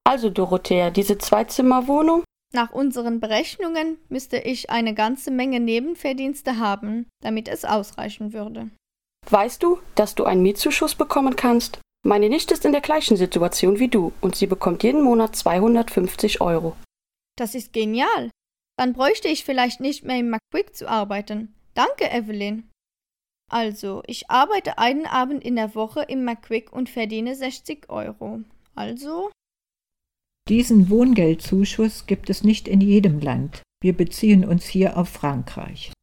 Also Dorothea, diese Zweizimmerwohnung? Nach unseren Berechnungen müsste ich eine ganze Menge Nebenverdienste haben, damit es ausreichen würde. Weißt du, dass du einen Mietzuschuss bekommen kannst? Meine Nichte ist in der gleichen Situation wie du und sie bekommt jeden Monat 250 Euro. Das ist genial. Dann bräuchte ich vielleicht nicht mehr im McQuick zu arbeiten. Danke, Evelyn. Also, ich arbeite einen Abend in der Woche im McQuick und verdiene 60 Euro. Also? Diesen Wohngeldzuschuss gibt es nicht in jedem Land. Wir beziehen uns hier auf Frankreich.